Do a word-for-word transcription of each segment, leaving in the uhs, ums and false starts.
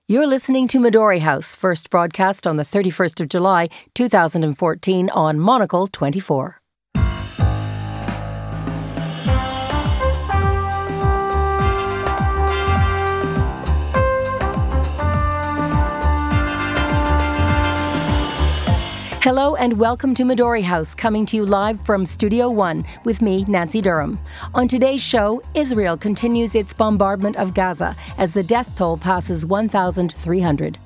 You're listening to Midori House, first broadcast on the thirty-first of July, two thousand fourteen on Monocle twenty-four. Hello and welcome to Midori House, coming to you live from Studio One with me, Nancy Durham. On today's show, Israel continues its bombardment of Gaza as the death toll passes one thousand three hundred.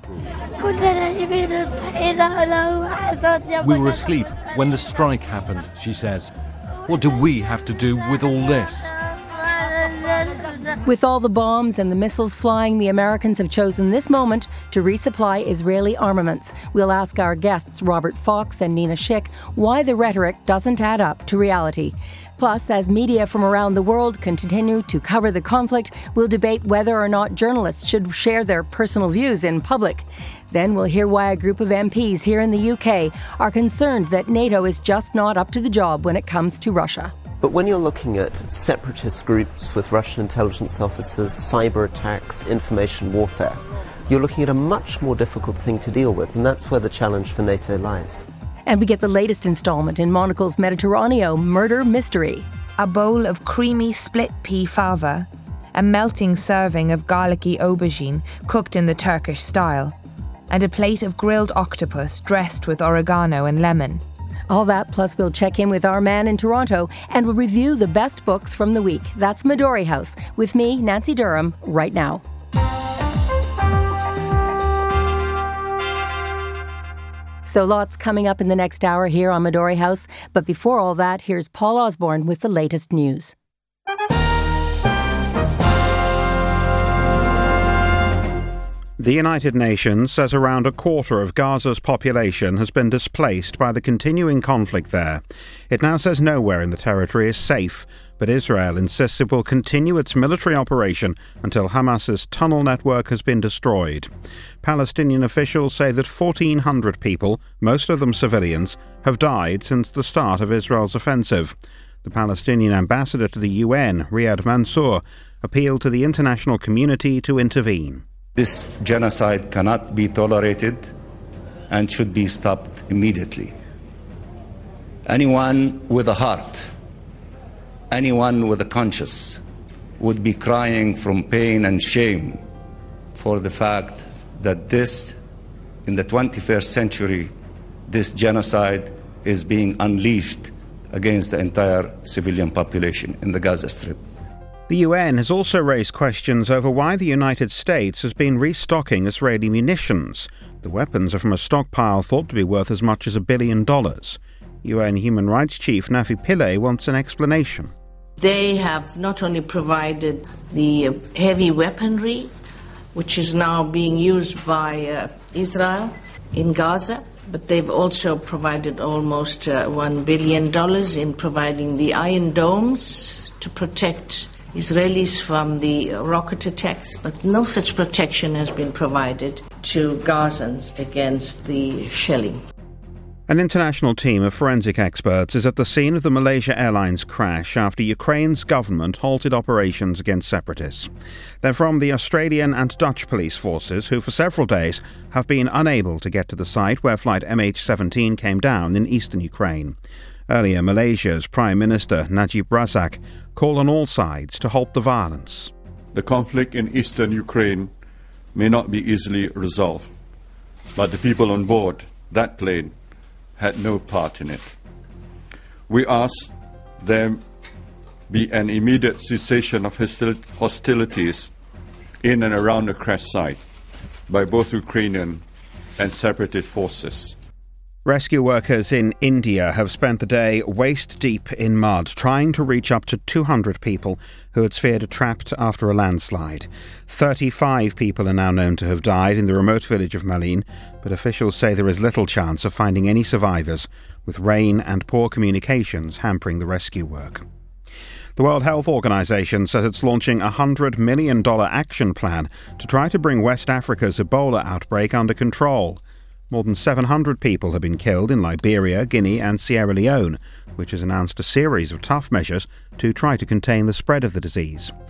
We were asleep when the strike happened, she says. What do we have to do with all this? With all the bombs and the missiles flying, the Americans have chosen this moment to resupply Israeli armaments. We'll ask our guests, Robert Fox and Nina Schick, why the rhetoric doesn't add up to reality. Plus, as media from around the world continue to cover the conflict, we'll debate whether or not journalists should share their personal views in public. Then we'll hear why a group of M Ps here in the U K are concerned that NATO is just not up to the job when it comes to Russia. But when you're looking at separatist groups with Russian intelligence officers, cyber attacks, information warfare, you're looking at a much more difficult thing to deal with, and that's where the challenge for NATO lies. And we get the latest installment in Monocle's Mediterraneo murder mystery. A bowl of creamy split pea fava, a melting serving of garlicky aubergine cooked in the Turkish style, and a plate of grilled octopus dressed with oregano and lemon. All that, plus we'll check in with our man in Toronto and we'll review the best books from the week. That's Midori House, with me, Nancy Durham, right now. So lots coming up in the next hour here on Midori House. But before all that, here's Paul Osborne with the latest news. The United Nations says around a quarter of Gaza's population has been displaced by the continuing conflict there. It now says nowhere in the territory is safe, but Israel insists it will continue its military operation until Hamas's tunnel network has been destroyed. Palestinian officials say that fourteen hundred people, most of them civilians, have died since the start of Israel's offensive. The Palestinian ambassador to the U N, Riyad Mansour, appealed to the international community to intervene. This genocide cannot be tolerated and should be stopped immediately. Anyone with a heart, anyone with a conscience would be crying from pain and shame for the fact that this, in the twenty-first century, this genocide is being unleashed against the entire civilian population in the Gaza Strip. The U N has also raised questions over why the United States has been restocking Israeli munitions. The weapons are from a stockpile thought to be worth as much as a billion dollars. U N Human Rights Chief Nafi Pillay wants an explanation. They have not only provided the heavy weaponry, which is now being used by uh, Israel in Gaza, but they've also provided almost uh, one billion dollars in providing the Iron Domes to protect Israelis from the rocket attacks, but no such protection has been provided to Gazans against the shelling. An international team of forensic experts is at the scene of the Malaysia Airlines crash after Ukraine's government halted operations against separatists. They're from the Australian and Dutch police forces, who for several days have been unable to get to the site where flight M H seventeen came down in eastern Ukraine. Earlier, Malaysia's Prime Minister Najib Razak called on all sides to halt the violence. The conflict in eastern Ukraine may not be easily resolved, but the people on board that plane had no part in it. We ask there be an immediate cessation of hostil- hostilities in and around the crash site by both Ukrainian and separatist forces. Rescue workers in India have spent the day waist-deep in mud trying to reach up to two hundred people who had feared trapped after a landslide. thirty-five people are now known to have died in the remote village of Malin, but officials say there is little chance of finding any survivors, with rain and poor communications hampering the rescue work. The World Health Organization says it's launching a one hundred million dollars action plan to try to bring West Africa's Ebola outbreak under control. More than seven hundred people have been killed in Liberia, Guinea and Sierra Leone, which has announced a series of tough measures to try to contain the spread of the disease.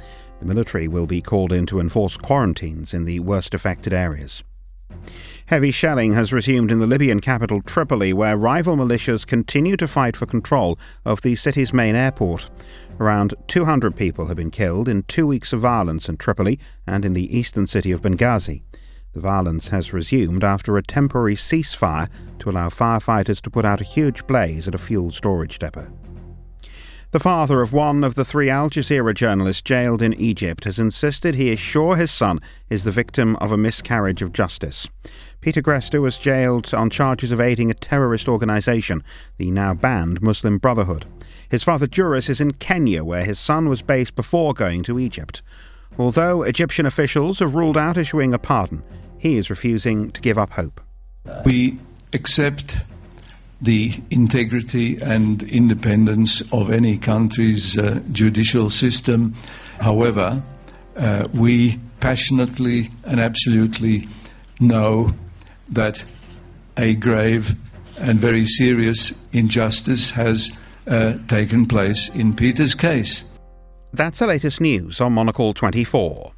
The military will be called in to enforce quarantines in the worst affected areas. Heavy shelling has resumed in the Libyan capital Tripoli, where rival militias continue to fight for control of the city's main airport. Around two hundred people have been killed in two weeks of violence in Tripoli and in the eastern city of Benghazi. The violence has resumed after a temporary ceasefire to allow firefighters to put out a huge blaze at a fuel storage depot. The father of one of the three Al Jazeera journalists jailed in Egypt has insisted he is sure his son is the victim of a miscarriage of justice. Peter Gresta was jailed on charges of aiding a terrorist organisation, the now banned Muslim Brotherhood. His father Juris is in Kenya, where his son was based before going to Egypt. Although Egyptian officials have ruled out issuing a pardon, he is refusing to give up hope. We accept the integrity and independence of any country's uh, judicial system. However, uh, we passionately and absolutely know that a grave and very serious injustice has uh, taken place in Peter's case. That's the latest news on Monocle twenty-four.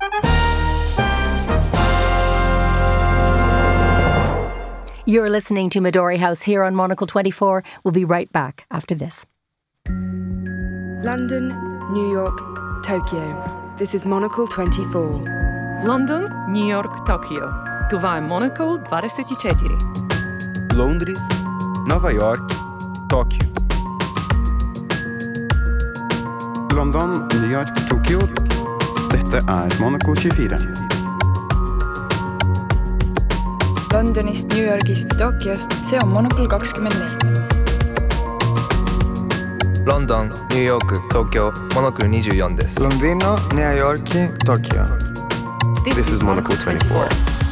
You're listening to Midori House here on Monocle twenty-four. We'll be right back after this. London, New York, Tokyo. This is Monocle twenty-four. London, New York, Tokyo. Това е Monocle двадесет и четири. Londres, Nova York, Tóquio. London, New York, Tokyo. Dette er Monocle tjuefire. Londonist, New Yorgist, Tokyost, see on Monocle kakskümmend neli. London, New York, Tokyo, Monocle twenty-fourです. Londino, New York, Tokyo. This, this is Monocle twenty-four.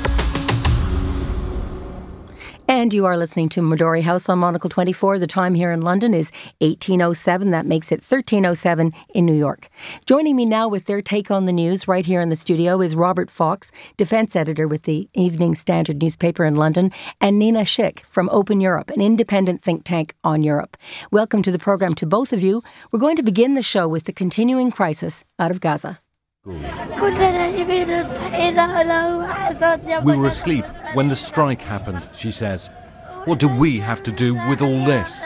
And you are listening to Midori House on Monocle twenty-four. The time here in London is eighteen oh seven. That makes it thirteen oh seven in New York. Joining me now with their take on the news right here in the studio is Robert Fox, defence editor with the Evening Standard newspaper in London, and Nina Schick from Open Europe, an independent think tank on Europe. Welcome to the programme to both of you. We're going to begin the show with the continuing crisis out of Gaza. We were asleep when the strike happened, she says. What do we have to do with all this?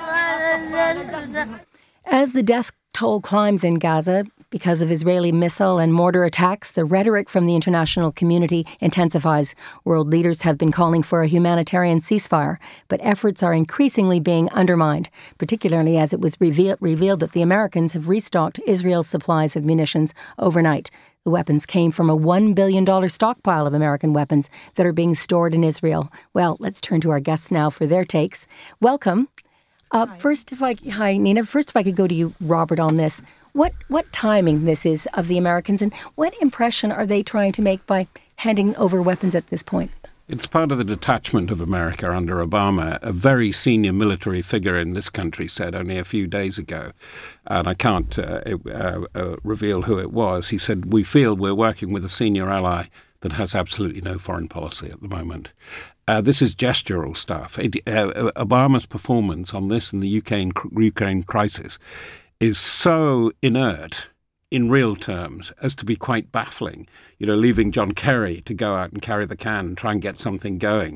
As the death toll climbs in Gaza because of Israeli missile and mortar attacks, the rhetoric from the international community intensifies. World leaders have been calling for a humanitarian ceasefire, but efforts are increasingly being undermined, particularly as it was reveal- revealed that the Americans have restocked Israel's supplies of munitions overnight. The weapons came from a one billion dollars stockpile of American weapons that are being stored in Israel. Well, let's turn to our guests now for their takes. Welcome. Uh, first, if I hi Nina. First, if I could go to you, Robert, on this. What what timing this is of the Americans, and what impression are they trying to make by handing over weapons at this point? It's part of the detachment of America under Obama. A very senior military figure in this country said only a few days ago, and I can't uh, uh, uh, reveal who it was. He said, we feel we're working with a senior ally that has absolutely no foreign policy at the moment. Uh, this is gestural stuff. It, uh, Obama's performance on this and the Ukraine, Ukraine crisis is so inert in real terms as to be quite baffling. You know, leaving John Kerry to go out and carry the can and try and get something going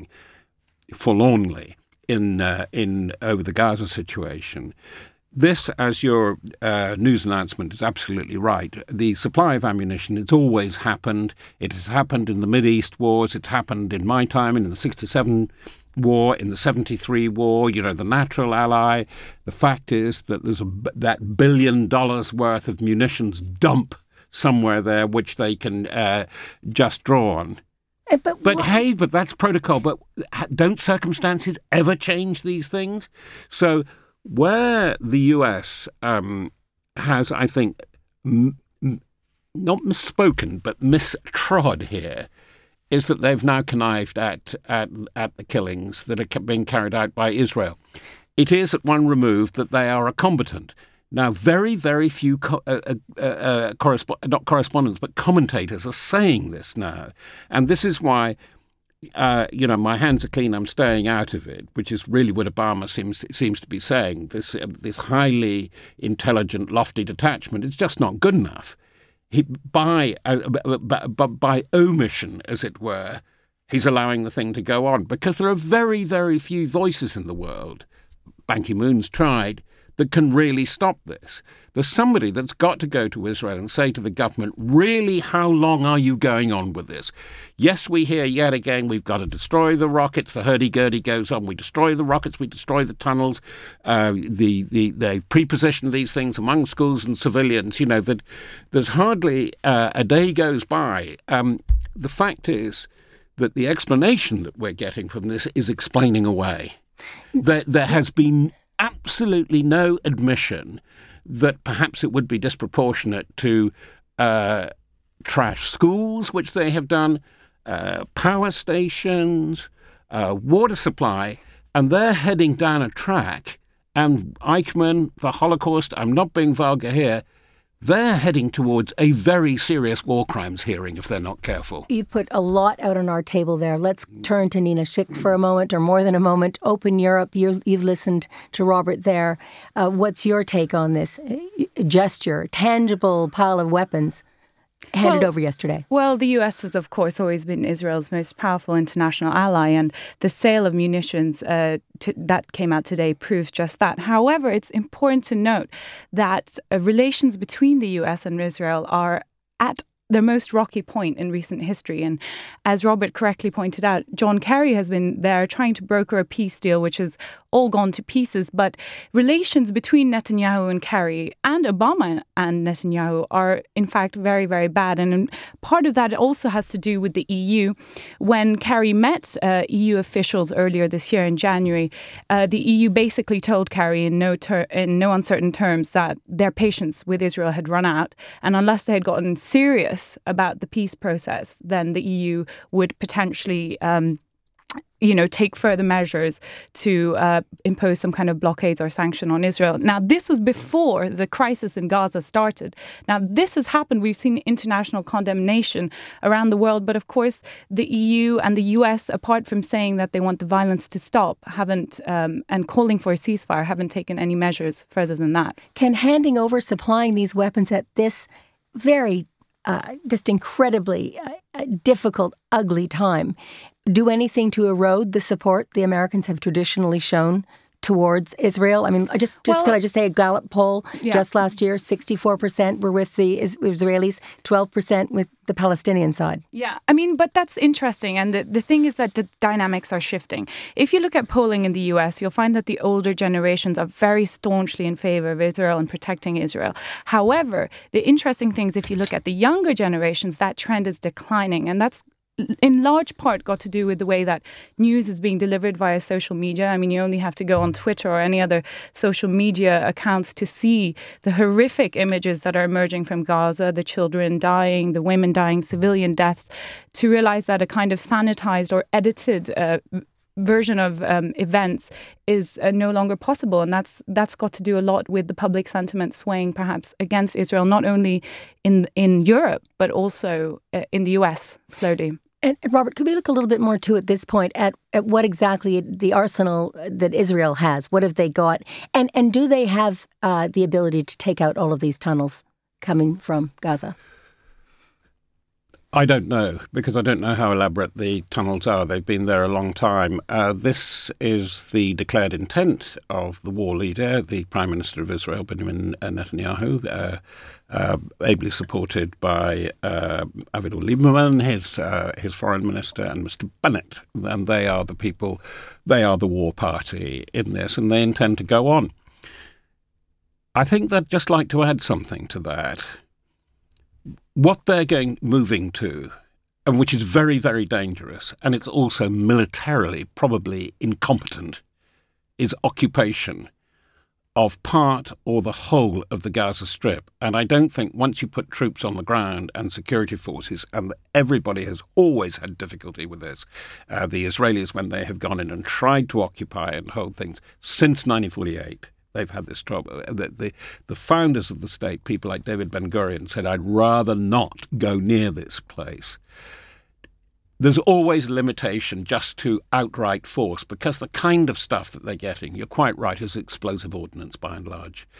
forlornly in uh, in over the Gaza situation. This, as your uh, news announcement is absolutely right, the supply of ammunition, it's always happened. It has happened in the Mideast wars. It happened in my time in the sixty-seven war, in the seventy-three war, you know, the natural ally. The fact is that there's a, that billion dollars worth of munitions dump somewhere there which they can uh, just draw on. Uh, but but hey, but that's protocol. But don't circumstances ever change these things? So where the U S um, has, I think, m- m- not misspoken, but mistrod here, is that they've now connived at, at at the killings that are being carried out by Israel. It is at one remove that they are a combatant. Now, very, very few co- uh, uh, uh, corresp- not correspondents, but commentators are saying this now. And this is why, uh, you know, my hands are clean, I'm staying out of it, which is really what Obama seems seems to be saying. This, uh, this highly intelligent, lofty detachment, it's just not good enough. he, by, uh, by, by omission, as it were, he's allowing the thing to go on, because there are very, very few voices in the world, Ban Ki-moon's tried, that can really stop this. There's somebody that's got to go to Israel and say to the government, really, how long are you going on with this? Yes, we hear yet again we've got to destroy the rockets. The hurdy-gurdy goes on. We destroy the rockets. We destroy the tunnels. Uh, the, the, they pre-position these things among schools and civilians. You know, that there's hardly uh, a day goes by. Um, the fact is that the explanation that we're getting from this is explaining away. There, there has been absolutely no admission that perhaps it would be disproportionate to uh, trash schools, which they have done, uh, power stations, uh, water supply, and they're heading down a track. And Eichmann, the Holocaust, I'm not being vulgar here, they're heading towards a very serious war crimes hearing if they're not careful. You put a lot out on our table there. Let's turn to Nina Schick for a moment, or more than a moment. Open Europe, you, you've listened to Robert there. Uh, what's your take on this gesture, tangible pile of weapons handed well, over yesterday? Well, the U S has, of course, always been Israel's most powerful international ally, and the sale of munitions uh, to, that came out today proves just that. However, it's important to note that uh, relations between the U S and Israel are at their most rocky point in recent history. And as Robert correctly pointed out, John Kerry has been there trying to broker a peace deal, which has all gone to pieces. But relations between Netanyahu and Kerry and Obama and Netanyahu are, in fact, very, very bad. And part of that also has to do with the E U. When Kerry met uh, E U officials earlier this year in January, uh, the E U basically told Kerry in no, ter- in no uncertain terms that their patience with Israel had run out. And unless they had gotten serious about the peace process, then the E U would potentially um, you know, take further measures to uh, impose some kind of blockades or sanction on Israel. Now, this was before the crisis in Gaza started. Now, this has happened. We've seen international condemnation around the world. But of course, the E U and the U S, apart from saying that they want the violence to stop, haven't, um, and calling for a ceasefire, haven't taken any measures further than that. Can handing over, supplying these weapons at this very Uh, just incredibly uh, difficult, ugly time, do anything to erode the support the Americans have traditionally shown towards Israel? I mean, I just, just well, could I just say a Gallup poll yeah. just last year, sixty-four percent were with the Israelis, twelve percent with the Palestinian side. Yeah, I mean, but that's interesting. And the, the thing is that the dynamics are shifting. If you look at polling in the U S, you'll find that the older generations are very staunchly in favor of Israel and protecting Israel. However, the interesting thing is if you look at the younger generations, that trend is declining. And that's in large part got to do with the way that news is being delivered via social media. I mean, you only have to go on Twitter or any other social media accounts to see the horrific images that are emerging from Gaza, the children dying, the women dying, civilian deaths, to realize that a kind of sanitized or edited uh, version of um, events is uh, no longer possible. And that's that's got to do a lot with the public sentiment swaying perhaps against Israel, not only in, in Europe, but also uh, in the U S slowly. And Robert, could we look a little bit more too at this point at, at what exactly the arsenal that Israel has? What have they got? And and do they have uh, the ability to take out all of these tunnels coming from Gaza? I don't know, because I don't know how elaborate the tunnels are. They've been there a long time. Uh, this is the declared intent of the war leader, the Prime Minister of Israel, Benjamin Netanyahu, uh, uh, ably supported by uh, Avigdor Lieberman, his uh, his foreign minister, and Mister Bennett. And they are the people, they are the war party in this, and they intend to go on. I think they'd just like to add something to that. What they're going moving to, and which is very, very dangerous, and it's also militarily probably incompetent, is occupation of part or the whole of the Gaza Strip. And I don't think once you put troops on the ground and security forces, and everybody has always had difficulty with this, uh, the Israelis, when they have gone in and tried to occupy and hold things since nineteen forty-eight, they've had this trouble. The, the, the founders of the state, people like David Ben-Gurion, said, I'd rather not go near this place. There's always a limitation just to outright force, because the kind of stuff that they're getting, you're quite right, is explosive ordnance by and large.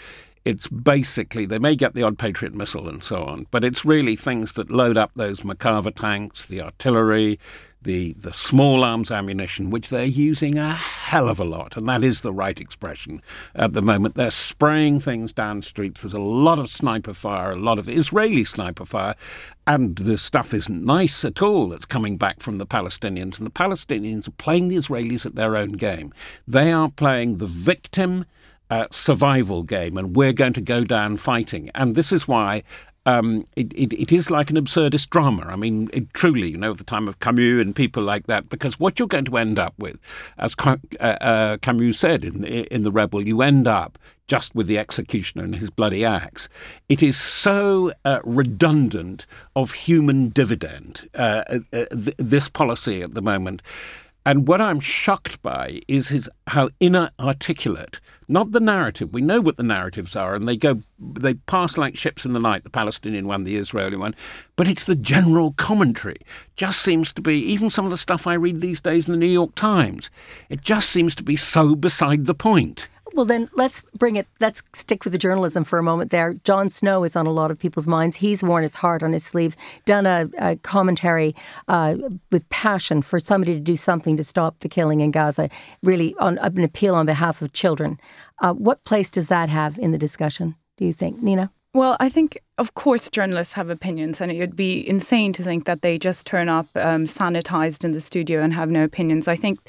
It's basically, they may get the odd Patriot missile and so on, but it's really things that load up those Merkava tanks, the artillery, the the small arms ammunition, which they're using a hell of a lot, and that is the right expression at the moment. They're spraying things down streets. There's a lot of sniper fire, a lot of Israeli sniper fire, and the stuff isn't nice at all that's coming back from the Palestinians, and the Palestinians are playing the Israelis at their own game. They are playing the victim uh, survival game, and we're going to go down fighting. And this is why Um, it, it, it is like an absurdist drama. I mean, it, truly, you know, at the time of Camus and people like that, because what you're going to end up with, as uh, uh, Camus said in, in The Rebel, you end up just with the executioner and his bloody axe. It is so uh, redundant of human dividend, uh, uh, th- this policy at the moment. And what I'm shocked by is his how inarticulate, not the narrative. We know what the narratives are, and they go, they pass like ships in the night, the Palestinian one, the Israeli one, but it's the general commentary. Just seems to be, even some of the stuff I read these days in the New York Times, it just seems to be so beside the point. Well, then let's bring it, let's stick with the journalism for a moment there. Jon Snow is on a lot of people's minds. He's worn his heart on his sleeve, done a, a commentary uh, with passion for somebody to do something to stop the killing in Gaza, really on an appeal on behalf of children. Uh, what place does that have in the discussion, do you think, Nina? Well, I think, of course, journalists have opinions, and it would be insane to think that they just turn up um, sanitized in the studio and have no opinions. I think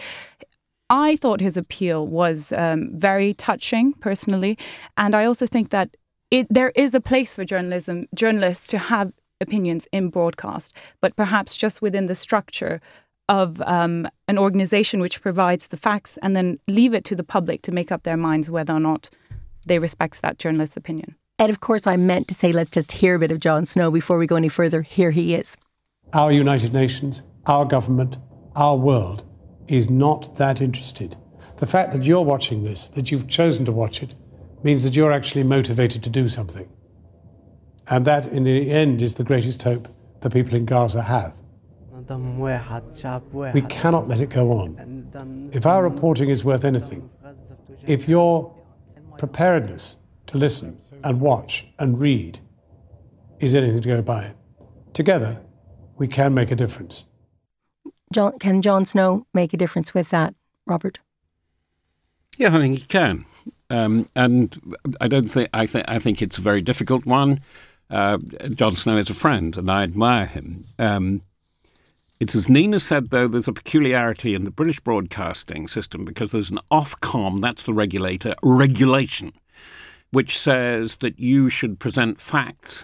I thought his appeal was um, very touching, personally, and I also think that it there is a place for journalism, journalists to have opinions in broadcast, but perhaps just within the structure of um, an organisation which provides the facts, and then leave it to the public to make up their minds whether or not they respect that journalist's opinion. And of course, I meant to say, let's just hear a bit of Jon Snow before we go any further. Here he is. Our United Nations, our government, our world is not that interested. The fact that you're watching this, that you've chosen to watch it, means that you're actually motivated to do something. And that, in the end, is the greatest hope the people in Gaza have. We cannot let it go on. If our reporting is worth anything, if your preparedness to listen and watch and read is anything to go by, together we can make a difference. John, can Jon Snow make a difference with that, Robert? Yeah, I think he can, um, and I don't think I think I think it's a very difficult one. Uh, Jon Snow is a friend, and I admire him. Um, it's as Nina said, though, there's a peculiarity in the British broadcasting system because there's an Ofcom, that's the regulator, regulation, which says that you should present facts.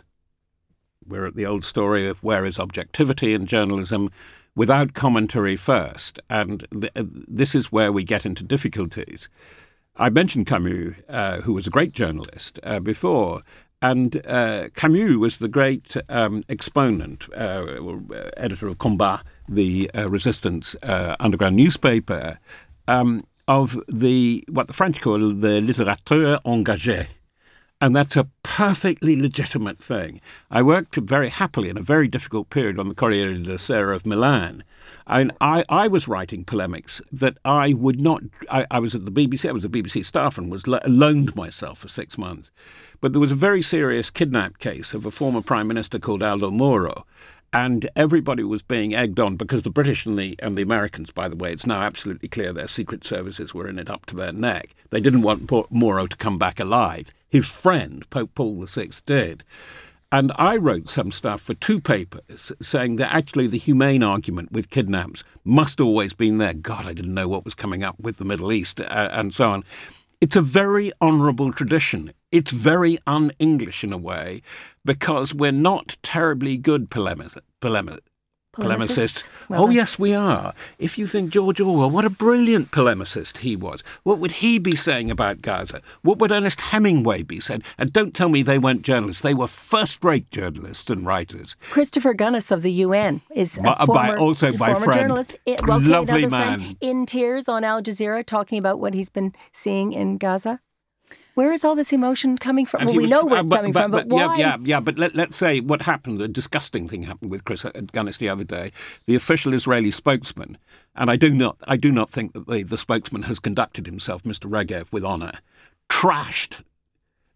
We're at the old story of where is objectivity in journalism, without commentary first. And th- this is where we get into difficulties. I mentioned Camus, uh, who was a great journalist uh, before, and uh, Camus was the great um, exponent, uh, editor of Combat, the uh, resistance uh, underground newspaper, um, of the what the French call the littérature engagée. And that's a perfectly legitimate thing. I worked very happily in a very difficult period on the Corriere della Sera of Milan. And I, I was writing polemics that I would not... I, I was at the B B C, I was a B B C staff and was lo- loaned myself for six months. But there was a very serious kidnap case of a former Prime Minister called Aldo Moro. And everybody was being egged on because the British and the and the Americans, by the way, it's now absolutely clear their secret services were in it up to their neck. They didn't want Moro to come back alive. His friend, Pope Paul the Sixth, did. And I wrote some stuff for two papers saying that actually the humane argument with kidnaps must always been there. God, I didn't know what was coming up with the Middle East uh, and so on. It's a very honourable tradition. It's very un-English in a way because we're not terribly good polemic- polemic- polemicists. Well oh, done. Yes, we are. If you think George Orwell, what a brilliant polemicist he was. What would he be saying about Gaza? What would Ernest Hemingway be saying? And don't tell me they weren't journalists. They were first-rate journalists and writers. Christopher Gunnis of the U N is a my, former, by, also my former friend. journalist. It, well, Lovely okay, man. Friend, in tears on Al Jazeera talking about what he's been seeing in Gaza. Where is all this emotion coming from? And well, we was, know where it's uh, but, coming but, from, but, but why? Yeah, yeah, yeah. But let, let's say what happened, the disgusting thing happened with Chris Gunnis the other day. The official Israeli spokesman, and I do not I do not think that the, the spokesman has conducted himself, Mister Regev, with honour, trashed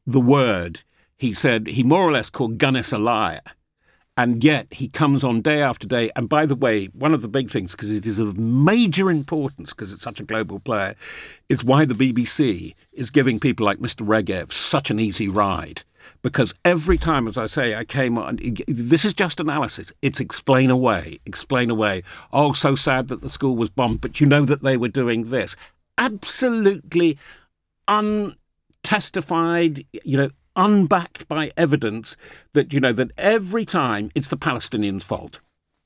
the word. He said he more or less called Gunness a liar. And yet he comes on day after day. And by the way, one of the big things, because it is of major importance, because it's such a global player, is why the B B C is giving people like Mister Regev such an easy ride. Because every time, as I say, I came on, this is just analysis. It's explain away, explain away. Oh, so sad that the school was bombed, but you know that they were doing this. Absolutely untestified, you know, unbacked by evidence that, you know, that every time it's the Palestinians' fault.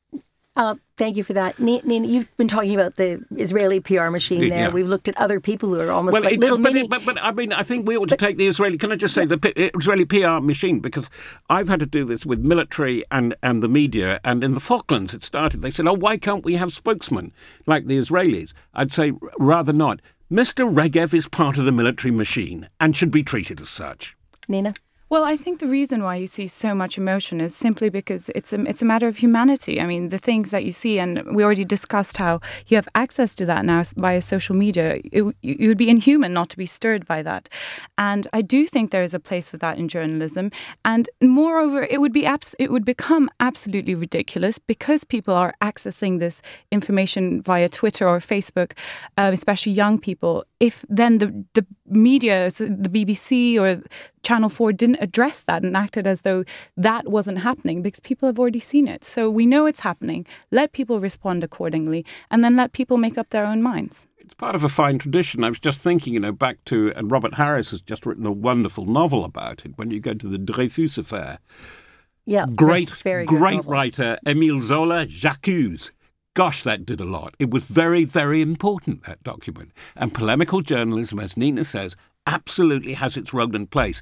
Uh, thank you for that. Nina, you've been talking about the Israeli P R machine there. Yeah. We've looked at other people who are almost well, like it, little but mini... It, but, but, I mean, I think we ought to but, take the Israeli... Can I just say, yeah. the Israeli P R machine, because I've had to do this with military and, and the media, and in the Falklands it started. They said, oh, why can't we have spokesmen like the Israelis? I'd say, rather not. Mister Regev is part of the military machine and should be treated as such. Nina? Well, I think the reason why you see so much emotion is simply because it's a, it's a matter of humanity. I mean, the things that you see, and we already discussed how you have access to that now via social media. It, it would be inhuman not to be stirred by that. And I do think there is a place for that in journalism. And moreover, it would be abs- it would become absolutely ridiculous because people are accessing this information via Twitter or Facebook, uh, especially young people. If then the, the media, the B B C or Channel four didn't address that and acted as though that wasn't happening because people have already seen it. So we know it's happening. Let people respond accordingly and then let people make up their own minds. It's part of a fine tradition. I was just thinking, you know, back to, and Robert Harris has just written a wonderful novel about it, when you go to the Dreyfus affair. Yeah, great, very great novel. writer, Émile Zola, J'accuse. Gosh, that did a lot. It was very, very important, that document. And polemical journalism, as Nina says, absolutely has its role and place.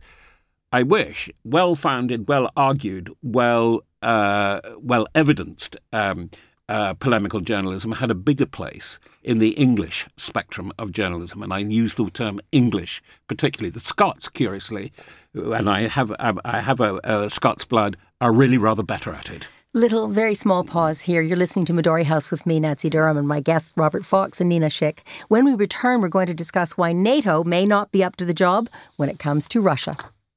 I wish well-founded, well-argued, well, uh, well-evidenced um, uh, polemical journalism had a bigger place in the English spectrum of journalism. And I use the term English, particularly. The Scots, curiously, and I have I have a, a Scots blood, are really rather better at it. Little, very small pause here. You're listening to Midori House with me, Nancy Durham, and my guests, Robert Fox and Nina Schick. When we return, we're going to discuss why NATO may not be up to the job when it comes to Russia.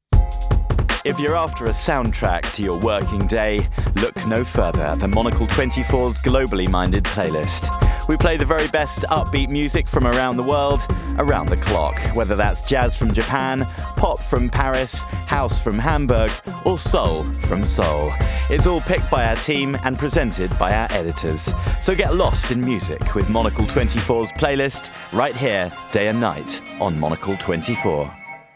If you're after a soundtrack to your working day, look no further at the Monocle twenty-four's globally minded playlist. We play the very best upbeat music from around the world, around the clock, whether that's jazz from Japan, pop from Paris, house from Hamburg, or soul from Seoul. It's all picked by our team and presented by our editors. So get lost in music with Monocle twenty-four's playlist right here, day and night, on Monocle twenty-four.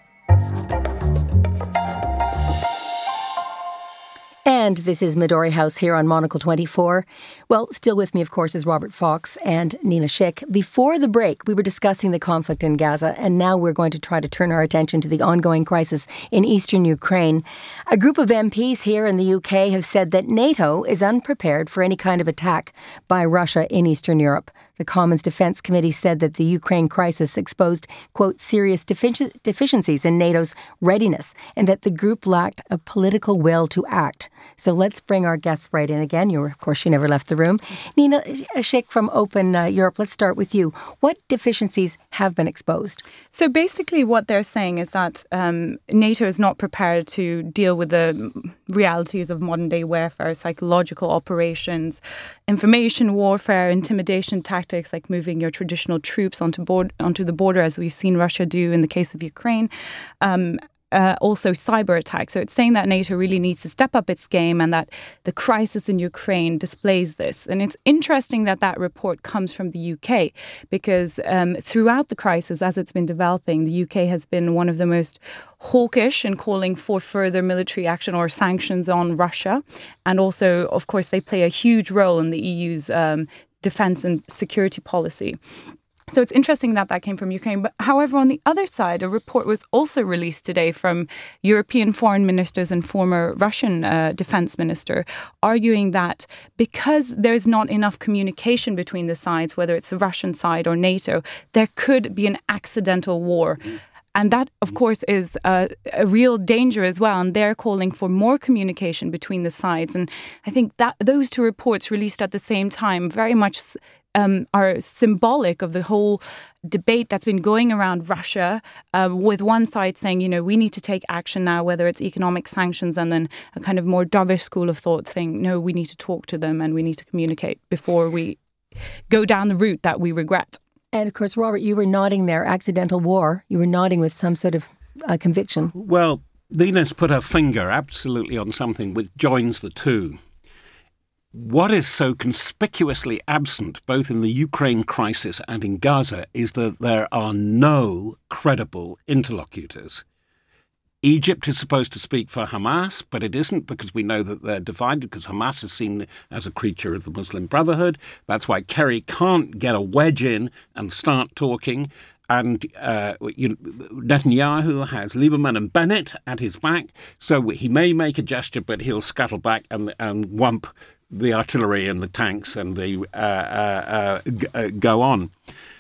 And this is Midori House here on Monocle twenty-four. Well, still with me, of course, is Robert Fox and Nina Schick. Before the break, we were discussing the conflict in Gaza, and now we're going to try to turn our attention to the ongoing crisis in eastern Ukraine. A group of M Ps here in the U K have said that NATO is unprepared for any kind of attack by Russia in Eastern Europe. The Commons Defence Committee said that the Ukraine crisis exposed, quote, serious defici- deficiencies in NATO's readiness and that the group lacked a political will to act. So let's bring our guests right in again. You were, of course, you never left the room. Nina Schick from Open uh, Europe, let's start with you. What deficiencies have been exposed? So basically what they're saying is that um, NATO is not prepared to deal with the realities of modern-day warfare, psychological operations, information warfare, intimidation tactics, like moving your traditional troops onto board, onto the border, as we've seen Russia do in the case of Ukraine. Um, Uh, also cyber attacks. So it's saying that NATO really needs to step up its game and that the crisis in Ukraine displays this. And it's interesting that that report comes from the U K because um, throughout the crisis, as it's been developing, the U K has been one of the most hawkish in calling for further military action or sanctions on Russia. And also, of course, they play a huge role in the E U's um, defense and security policy. So it's interesting that that came from Ukraine. But however, on the other side, a report was also released today from European foreign ministers and former Russian uh, defense minister, arguing that because there's not enough communication between the sides, whether it's the Russian side or NATO, there could be an accidental war. And that, of course, is a, a real danger as well. And they're calling for more communication between the sides. And I think that those two reports released at the same time very much um, are symbolic of the whole debate that's been going around Russia, um, with one side saying, you know, we need to take action now, whether it's economic sanctions, and then a kind of more dovish school of thought saying, no, we need to talk to them and we need to communicate before we go down the route that we regret. And of course, Robert, you were nodding there, accidental war. You were nodding with some sort of uh, conviction. Well, Nina's put her finger absolutely on something which joins the two. What is so conspicuously absent, both in the Ukraine crisis and in Gaza, is that there are no credible interlocutors. Egypt is supposed to speak for Hamas, but it isn't, because we know that they're divided, because Hamas is seen as a creature of the Muslim Brotherhood. That's why Kerry can't get a wedge in and start talking. And uh, you know, Netanyahu has Lieberman and Bennett at his back, so he may make a gesture, but he'll scuttle back and, and whump the artillery and the tanks and the uh, uh, uh, g- uh, go on.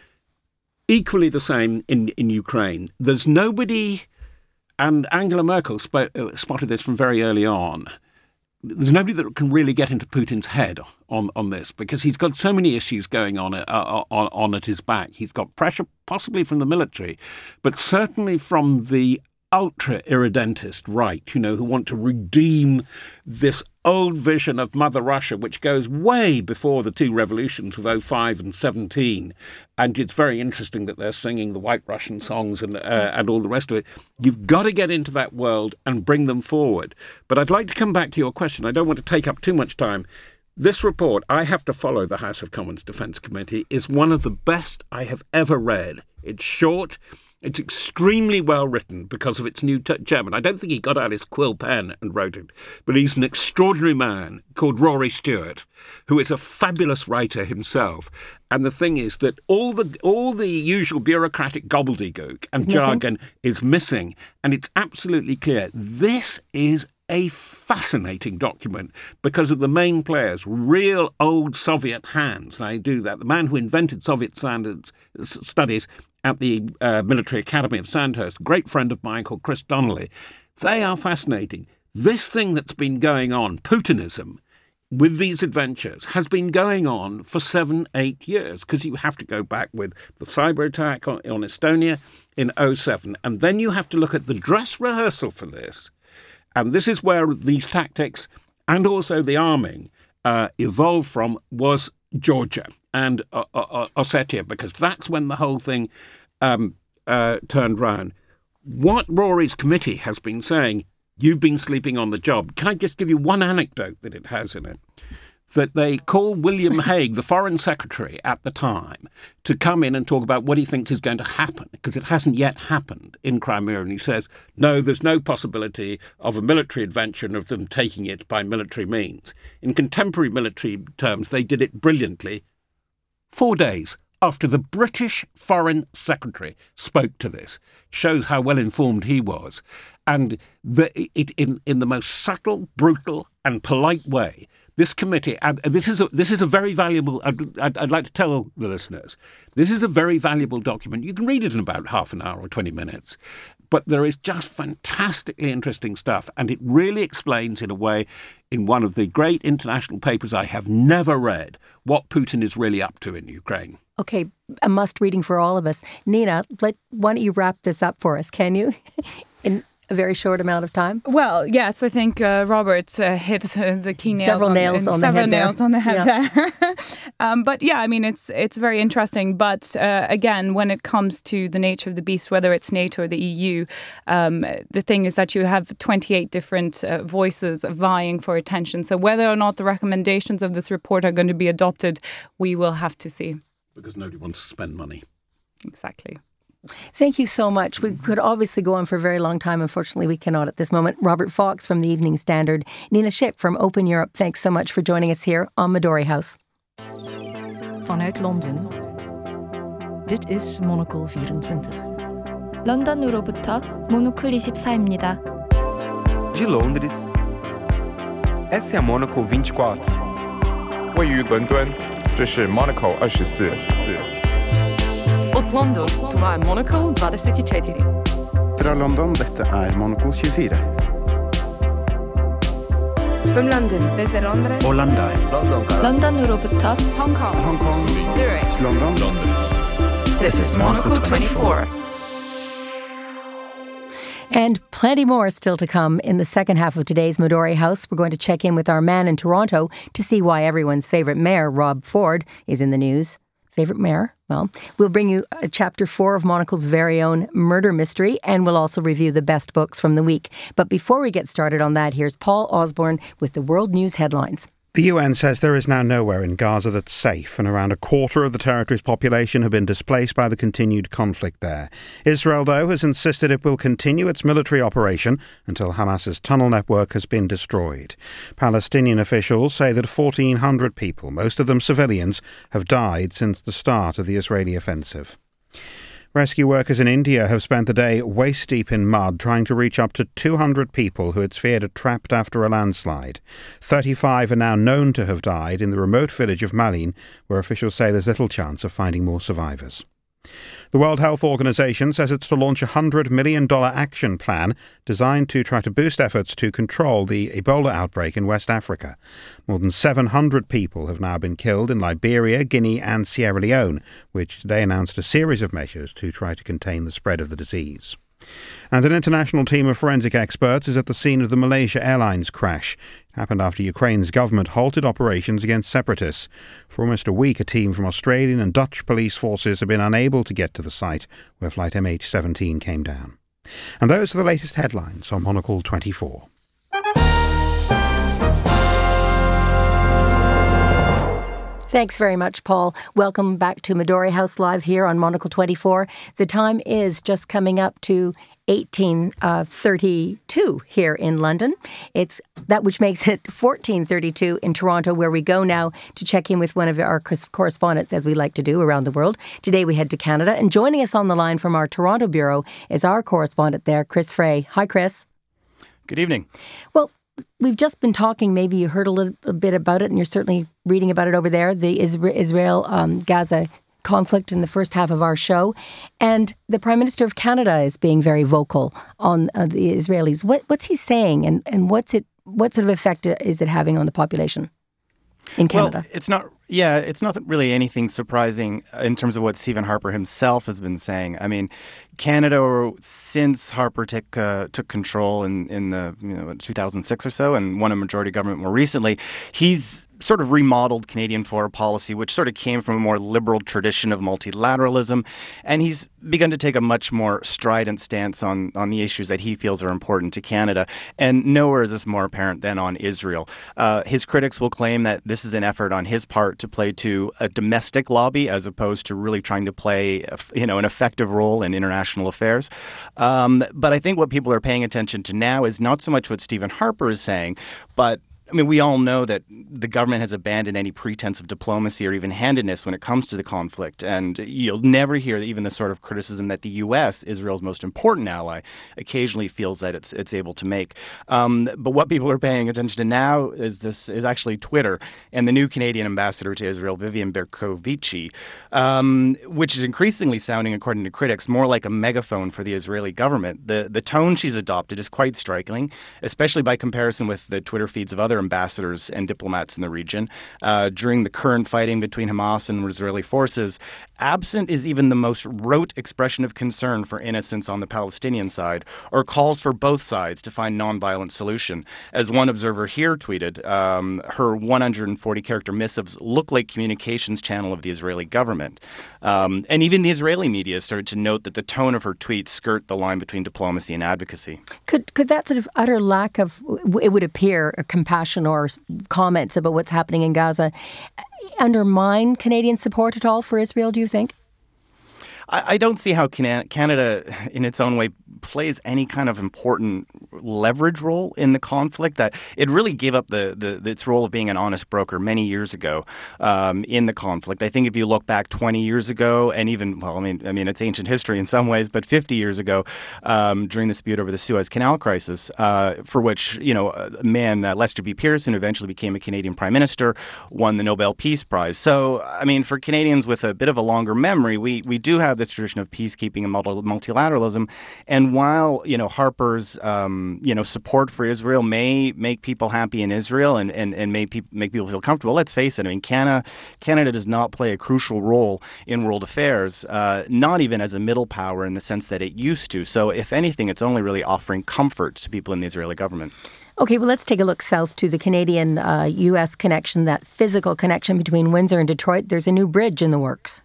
Equally the same in, in Ukraine. There's nobody, and Angela Merkel sp- uh, spotted this from very early on, there's nobody that can really get into Putin's head on, on this, because he's got so many issues going on, uh, on on at his back. He's got pressure possibly from the military, but certainly from the ultra-irredentist right, you know, who want to redeem this old vision of Mother Russia, which goes way before the two revolutions of oh five and seventeen. And it's very interesting that they're singing the White Russian songs and, uh, and all the rest of it. You've got to get into that world and bring them forward. But I'd like to come back to your question. I don't want to take up too much time. This report, I have to follow the House of Commons Defence Committee, is one of the best I have ever read. It's short. It's extremely well written because of its new t- chairman. I don't think he got out his quill pen and wrote it, but he's an extraordinary man called Rory Stewart, who is a fabulous writer himself. And the thing is that all the all the usual bureaucratic gobbledygook and it's jargon missing. is missing, and it's absolutely clear. This is a fascinating document because of the main players, real old Soviet hands. And I do that. The man who invented Soviet standards studies at the uh, Military Academy of Sandhurst, great friend of mine called Chris Donnelly. They are fascinating. This thing that's been going on, Putinism, with these adventures, has been going on for seven, eight years, because you have to go back with the cyber attack on, on Estonia in oh seven. And then you have to look at the dress rehearsal for this. And this is where these tactics and also the arming uh, evolved from, was Georgia and uh, uh, Ossetia, because that's when the whole thing um, uh, turned round. What Rory's committee has been saying, you've been sleeping on the job. Can I just give you one anecdote that it has in it? That they call William Hague, the foreign secretary at the time, to come in and talk about what he thinks is going to happen, because it hasn't yet happened in Crimea. And he says, no, there's no possibility of a military adventure and of them taking it by military means. In contemporary military terms, they did it brilliantly. Four days after the British foreign secretary spoke to this, shows how well informed he was. And the, it, in, in the most subtle, brutal and polite way, this committee, and this is a, this is a very valuable, I'd, I'd, I'd like to tell the listeners, this is a very valuable document. You can read it in about half an hour or twenty minutes, but there is just fantastically interesting stuff. And it really explains in a way, in one of the great international papers I have never read, what Putin is really up to in Ukraine. Okay, a must reading for all of us. Nina, let, why don't you wrap this up for us, can you? in a very short amount of time? Well, yes, I think uh, Robert uh, hit uh, the key nails. Several on, nails on several the head nails there. on the head Yeah. there. um, but yeah, I mean, it's it's very interesting. But uh, again, when it comes to the nature of the beast, whether it's NATO or the E U, um, the thing is that you have twenty-eight different uh, voices vying for attention. So whether or not the recommendations of this report are going to be adopted, we will have to see. Because nobody wants to spend money. Exactly. Thank you so much. We could obviously go on for a very long time. Unfortunately, we cannot at this moment. Robert Fox from the Evening Standard, Nina Schick from Open Europe. Thanks so much for joining us here on Midori House. Vanuit Londen. Dit is Monocle vierentwintig. 런던으로부터 모노클 이십사입니다. De Londres, essa é a Monocle vinte e quatro. 位于伦敦，这是 Monocle 二十四。 От Лондон, това е Monocle двадесет и четири. Fra London, dette er Monocle tjuefire. From London, desde Londres. Hollanda. 런던으로부터 Hong Kong, Hong Kong, Zurich, London. London. This is Monocle twenty-four. And plenty more still to come in the second half of today's Midori House. We're going to check in with our man in Toronto to see why everyone's favourite mayor, Rob Ford, is in the news. Favourite mayor? Well, we'll bring you a chapter four of Monocle's very own murder mystery, and we'll also review the best books from the week. But before we get started on that, here's Paul Osborne with the World News headlines. The U N says there is now nowhere in Gaza that's safe, and around a quarter of the territory's population have been displaced by the continued conflict there. Israel, though, has insisted it will continue its military operation until Hamas's tunnel network has been destroyed. Palestinian officials say that fourteen hundred people, most of them civilians, have died since the start of the Israeli offensive. Rescue workers in India have spent the day waist-deep in mud trying to reach up to two hundred people who it's feared are trapped after a landslide. thirty-five are now known to have died in the remote village of Malin, where officials say there's little chance of finding more survivors. The World Health Organization says it's to launch a one hundred million dollars action plan designed to try to boost efforts to control the Ebola outbreak in West Africa. More than seven hundred people have now been killed in Liberia, Guinea and Sierra Leone, which today announced a series of measures to try to contain the spread of the disease. And an international team of forensic experts is at the scene of the Malaysia Airlines crash. It happened after Ukraine's government halted operations against separatists. For almost a week, a team from Australian and Dutch police forces have been unable to get to the site where flight M H seventeen came down. And those are the latest headlines on Monocle twenty-four. Thanks very much, Paul. Welcome back to Midori House Live here on Monocle twenty-four. The time is just coming up to eighteen thirty-two here in London. It's that which makes it fourteen thirty-two in Toronto, where we go now to check in with one of our correspondents, as we like to do around the world. Today we head to Canada, and joining us on the line from our Toronto bureau is our correspondent there, Chris Frey. Hi, Chris. Good evening. Well, we've just been talking, maybe you heard a little bit about it, and you're certainly reading about it over there, the Israel-Gaza um, conflict in the first half of our show. And the Prime Minister of Canada is being very vocal on uh, the Israelis. What, what's he saying, and, and what's it? What sort of effect is it having on the population in Canada? Well, it's not... Yeah, it's not really anything surprising in terms of what Stephen Harper himself has been saying. I mean, Canada, since Harper took uh, took control in in the you know two thousand six or so, and won a majority government more recently, he's sort of remodeled Canadian foreign policy, which sort of came from a more liberal tradition of multilateralism, and he's begun to take a much more strident stance on on the issues that he feels are important to Canada. And nowhere is this more apparent than on Israel. Uh, his critics will claim that this is an effort on his part to play to a domestic lobby as opposed to really trying to play, you know, an effective role in international affairs. Um, but I think what people are paying attention to now is not so much what Stephen Harper is saying, but I mean, we all know that the government has abandoned any pretense of diplomacy or even handedness when it comes to the conflict. And you'll never hear even the sort of criticism that the U S, Israel's most important ally, occasionally feels that it's it's able to make. Um, but what people are paying attention to now is this is actually Twitter and the new Canadian ambassador to Israel, Vivian Berkovici, um, which is increasingly sounding, according to critics, more like a megaphone for the Israeli government. The, the tone she's adopted is quite striking, especially by comparison with the Twitter feeds of other ambassadors and diplomats in the region. Uh, during the current fighting between Hamas and Israeli forces, absent is even the most rote expression of concern for innocents on the Palestinian side, or calls for both sides to find nonviolent solution. As one observer here tweeted, um, her one hundred forty character missives look like communications channel of the Israeli government. Um, and even the Israeli media started to note that the tone of her tweets skirt the line between diplomacy and advocacy. Could could that sort of utter lack of, it would appear, compassion or comments about what's happening in Gaza undermine Canadian support at all for Israel, do you think? I, I don't see how Canada, in its own way, plays any kind of important leverage role in the conflict. That it really gave up the, the, the its role of being an honest broker many years ago um, in the conflict. I think if you look back twenty years ago, and even well, I mean, I mean, it's ancient history in some ways, but fifty years ago, um, during the dispute over the Suez Canal crisis, uh, for which you know, a man uh, Lester B. Pearson eventually became a Canadian Prime Minister, won the Nobel Peace Prize. So, I mean, for Canadians with a bit of a longer memory, we we do have have this tradition of peacekeeping and multi- multilateralism. And while, you know, Harper's, um, you know, support for Israel may make people happy in Israel and, and, and make, pe- make people feel comfortable, let's face it, I mean, Canada, Canada does not play a crucial role in world affairs, uh, not even as a middle power in the sense that it used to. So if anything, it's only really offering comfort to people in the Israeli government. Okay, well, let's take a look south to the Canadian uh, U S connection, that physical connection between Windsor and Detroit. There's a new bridge in the works.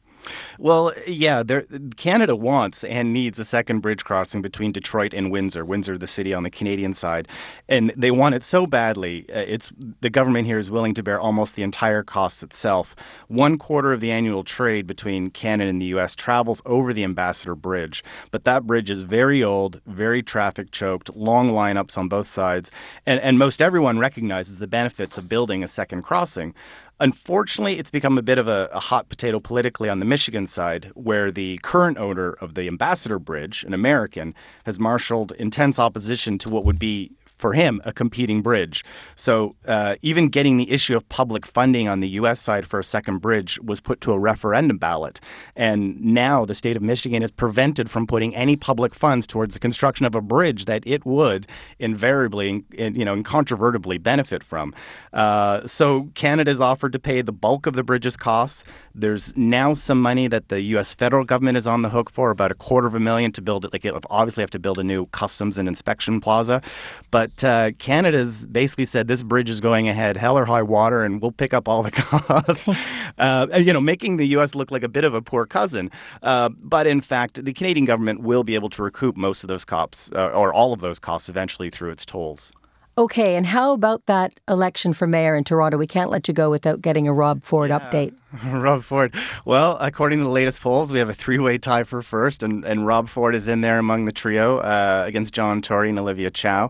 Well, yeah, there, Canada wants and needs a second bridge crossing between Detroit and Windsor, Windsor, the city on the Canadian side. And they want it so badly, uh, it's the government here is willing to bear almost the entire cost itself. One quarter of the annual trade between Canada and the U S travels over the Ambassador Bridge. But that bridge is very old, very traffic choked, long lineups on both sides. And, and most everyone recognizes the benefits of building a second crossing. Unfortunately, it's become a bit of a, a hot potato politically on the Michigan side, where the current owner of the Ambassador Bridge, an American, has marshaled intense opposition to what would be, for him, a competing bridge. So uh, even getting the issue of public funding on the U S side for a second bridge was put to a referendum ballot. And now the state of Michigan is prevented from putting any public funds towards the construction of a bridge that it would invariably, you know, incontrovertibly benefit from. Uh, so Canada's offered to pay the bulk of the bridge's costs. There's now some money that the U S federal government is on the hook for, about a quarter of a million to build it. Like, it obviously have to build a new customs and inspection plaza. But But uh, Canada's basically said this bridge is going ahead, hell or high water, and we'll pick up all the costs, uh, you know, making the U S look like a bit of a poor cousin. Uh, but in fact, the Canadian government will be able to recoup most of those costs, uh, or all of those costs eventually through its tolls. Okay, and how about that election for mayor in Toronto? We can't let you go without getting a Rob Ford yeah. update. Rob Ford. Well, according to the latest polls, we have a three-way tie for first, and, and Rob Ford is in there among the trio uh, against John Tory and Olivia Chow.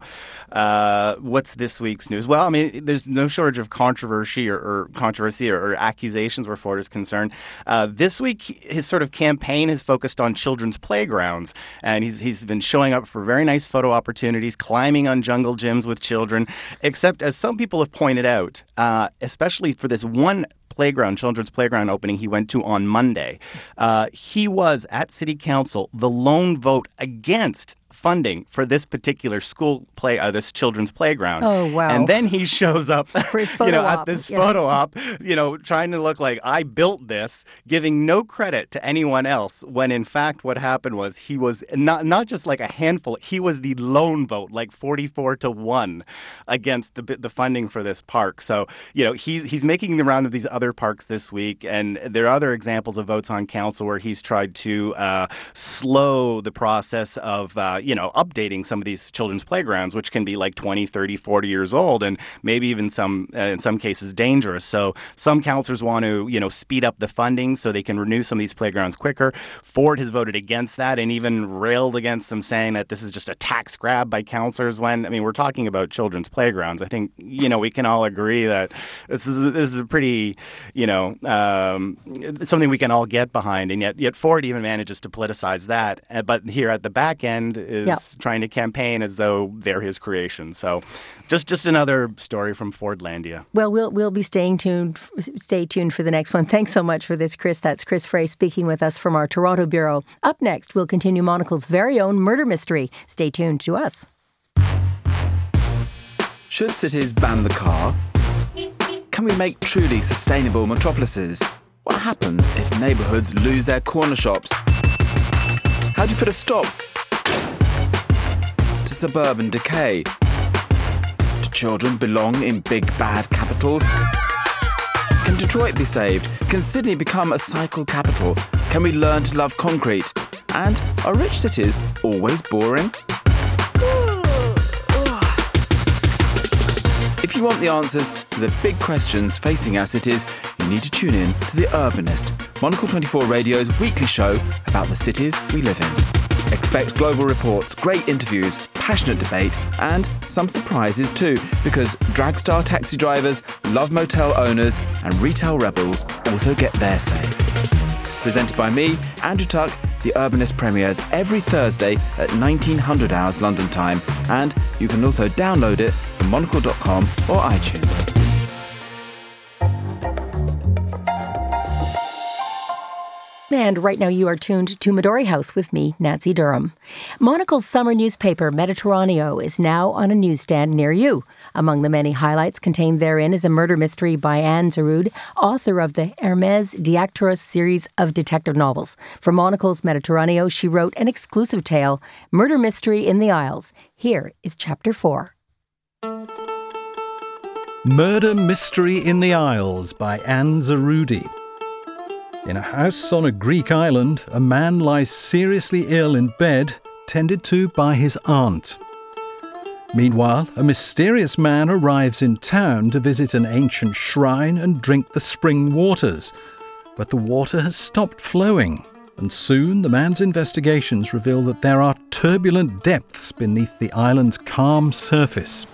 Uh, what's this week's news? Well, I mean, there's no shortage of controversy or, or controversy or, or accusations where Ford is concerned. Uh, this week, his sort of campaign is focused on children's playgrounds, and he's he's been showing up for very nice photo opportunities, climbing on jungle gyms with children. Except, as some people have pointed out, uh, especially for this one playground, children's playground opening he went to on Monday, uh, he was at City Council the lone vote against funding for this particular school play, uh, this children's playground. Oh, wow. And then he shows up, for his photo you know, op. at this yeah. photo op, you know, trying to look like I built this, giving no credit to anyone else, when in fact what happened was he was not not just like a handful, he was the lone vote, like forty-four to one against the the funding for this park. So, you know, he's he's making the round of these other parks this week, and there are other examples of votes on council where he's tried to uh, slow the process of uh, you know, updating some of these children's playgrounds, which can be like twenty, thirty, forty years old, and maybe even some, uh, in some cases, dangerous. So some councillors want to, you know, speed up the funding so they can renew some of these playgrounds quicker. Ford has voted against that and even railed against them, saying that this is just a tax grab by councillors, when, I mean, we're talking about children's playgrounds. I think, you know, we can all agree that this is, this is a pretty, you know, um, something we can all get behind, and yet, yet Ford even manages to politicize that. Uh, but here at the back end is yep. trying to campaign as though they're his creation. So just just another story from Fordlandia. Well, we'll we'll be staying tuned. Stay tuned for the next one. Thanks so much for this, Chris. That's Chris Frey speaking with us from our Toronto bureau. Up next, we'll continue Monocle's very own murder mystery. Stay tuned to us. Should cities ban the car? Can we make truly sustainable metropolises? What happens if neighbourhoods lose their corner shops? How do you put a stop to suburban decay? Do children belong in big bad capitals? Can Detroit be saved? Can Sydney become a cycle capital? Can we learn to love concrete? And are rich cities always boring? If you want the answers to the big questions facing our cities, you need to tune in to The Urbanist, Monocle twenty-four Radio's weekly show about the cities we live in. Expect global reports, great interviews, passionate debate, and some surprises too, because dragstar taxi drivers, love motel owners, and retail rebels also get their say. Presented by me, Andrew Tuck, The Urbanist premieres every Thursday at nineteen hundred hours London time, and you can also download it from monocle dot com or iTunes. And right now you are tuned to Midori House with me, Nancy Durham. Monocle's summer newspaper, Mediterraneo, is now on a newsstand near you. Among the many highlights contained therein is a murder mystery by Anne Zaroud, author of the Hermes Diactoros series of detective novels. For Monocle's Mediterraneo, she wrote an exclusive tale, Murder Mystery in the Isles. Here is Chapter four. Murder Mystery in the Isles by Anne Zaroudi. In a house on a Greek island, a man lies seriously ill in bed, tended to by his aunt. Meanwhile, a mysterious man arrives in town to visit an ancient shrine and drink the spring waters. But the water has stopped flowing, and soon the man's investigations reveal that there are turbulent depths beneath the island's calm surface.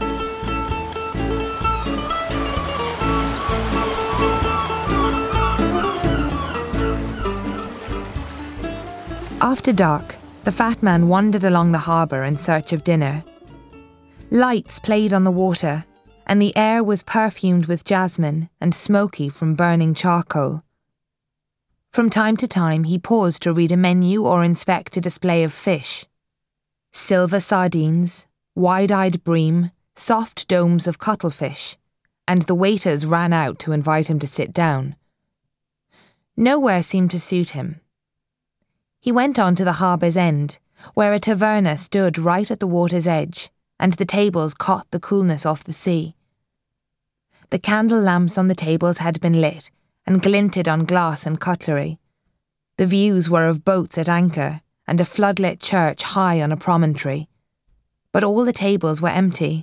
After dark, the fat man wandered along the harbour in search of dinner. Lights played on the water, and the air was perfumed with jasmine and smoky from burning charcoal. From time to time, he paused to read a menu or inspect a display of fish. Silver sardines, wide-eyed bream, soft domes of cuttlefish, and the waiters ran out to invite him to sit down. Nowhere seemed to suit him. He went on to the harbour's end, where a taverna stood right at the water's edge, and the tables caught the coolness off the sea. The candle lamps on the tables had been lit, and glinted on glass and cutlery. The views were of boats at anchor, and a floodlit church high on a promontory. But all the tables were empty.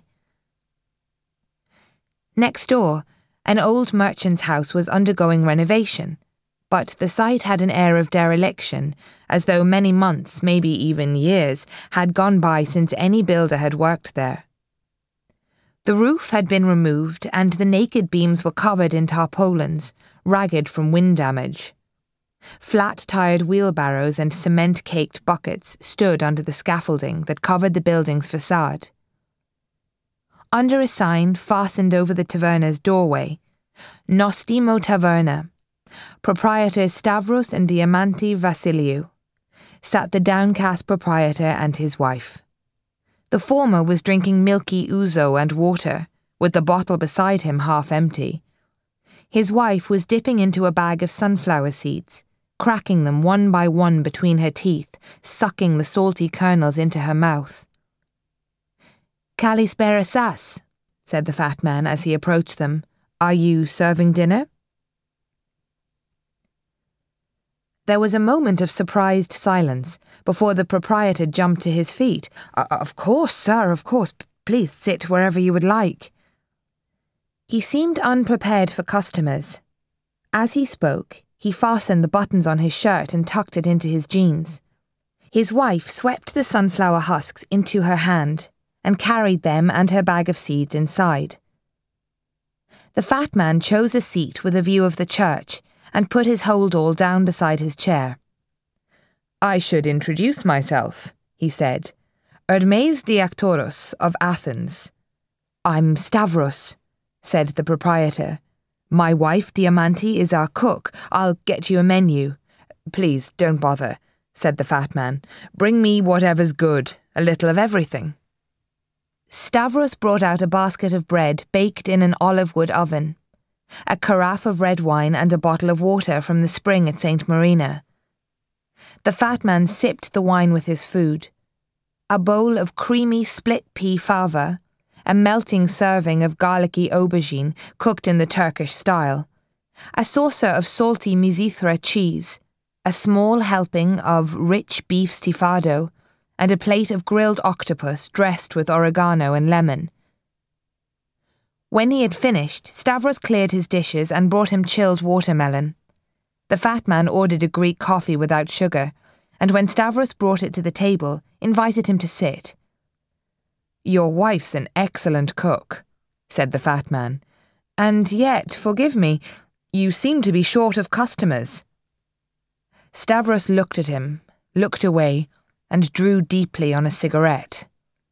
Next door, an old merchant's house was undergoing renovation, but the site had an air of dereliction, as though many months, maybe even years, had gone by since any builder had worked there. The roof had been removed, and the naked beams were covered in tarpaulins, ragged from wind damage. Flat-tired wheelbarrows and cement-caked buckets stood under the scaffolding that covered the building's facade. Under a sign fastened over the taverna's doorway, Nostimo Taverna, proprietors Stavros and Diamanti Vassiliou, sat the downcast proprietor and his wife. The former was drinking milky ouzo and water, with the bottle beside him half empty. His wife was dipping into a bag of sunflower seeds, cracking them one by one between her teeth, sucking the salty kernels into her mouth. "Kalispera sas," said the fat man as he approached them. "Are you serving dinner?" There was a moment of surprised silence before the proprietor jumped to his feet. "Of course, sir, of course. Please sit wherever you would like." He seemed unprepared for customers. As he spoke, he fastened the buttons on his shirt and tucked it into his jeans. His wife swept the sunflower husks into her hand and carried them and her bag of seeds inside. The fat man chose a seat with a view of the church and put his hold-all down beside his chair. "I should introduce myself," he said. "Hermes Diactoros of Athens." "I'm Stavros," said the proprietor. "My wife Diamanti is our cook. I'll get you a menu." "Please, don't bother," said the fat man. "Bring me whatever's good, a little of everything." Stavros brought out a basket of bread baked in an olive wood oven, a carafe of red wine and a bottle of water from the spring at Saint Marina. The fat man sipped the wine with his food. A bowl of creamy split pea fava, a melting serving of garlicky aubergine cooked in the Turkish style, a saucer of salty Mizithra cheese, a small helping of rich beef stifado, and a plate of grilled octopus dressed with oregano and lemon. When he had finished, Stavros cleared his dishes and brought him chilled watermelon. The fat man ordered a Greek coffee without sugar, and when Stavros brought it to the table, invited him to sit. "Your wife's an excellent cook," said the fat man. "And yet, forgive me, you seem to be short of customers." Stavros looked at him, looked away, and drew deeply on a cigarette.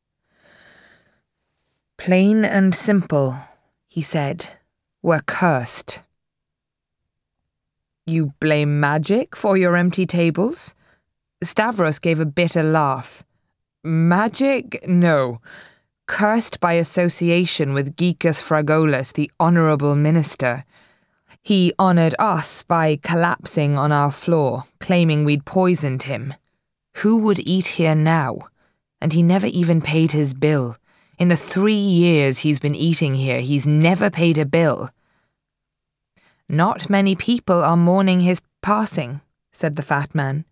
"Plain and simple," he said, "we're cursed." You blame magic for your empty tables? Stavros gave a bitter laugh. Magic? No. Cursed by association with Gekas Fragolis, the honourable minister. He honoured us by collapsing on our floor, claiming we'd poisoned him. Who would eat here now? And he never even paid his bill. In the three years he's been eating here, he's never paid a bill. Not many people are mourning his passing, said the fat man.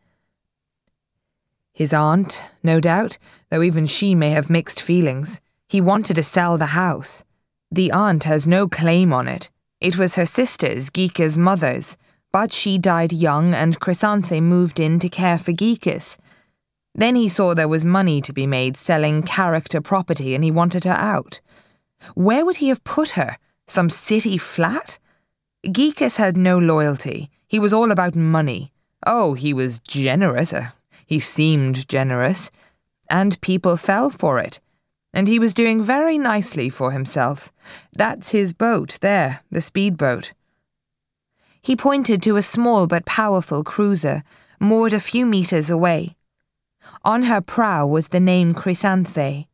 His aunt, no doubt, though even she may have mixed feelings. He wanted to sell the house. The aunt has no claim on it. It was her sister's, Gekas' mother's, but she died young and Chrysanthe moved in to care for Gekas. Then he saw there was money to be made selling character property and he wanted her out. Where would he have put her? Some city flat? Gekas had no loyalty. He was all about money. Oh, he was generous. He seemed generous. And people fell for it. And he was doing very nicely for himself. That's his boat there, the speedboat. He pointed to a small but powerful cruiser, moored a few metres away. On her prow was the name Chrysanthe.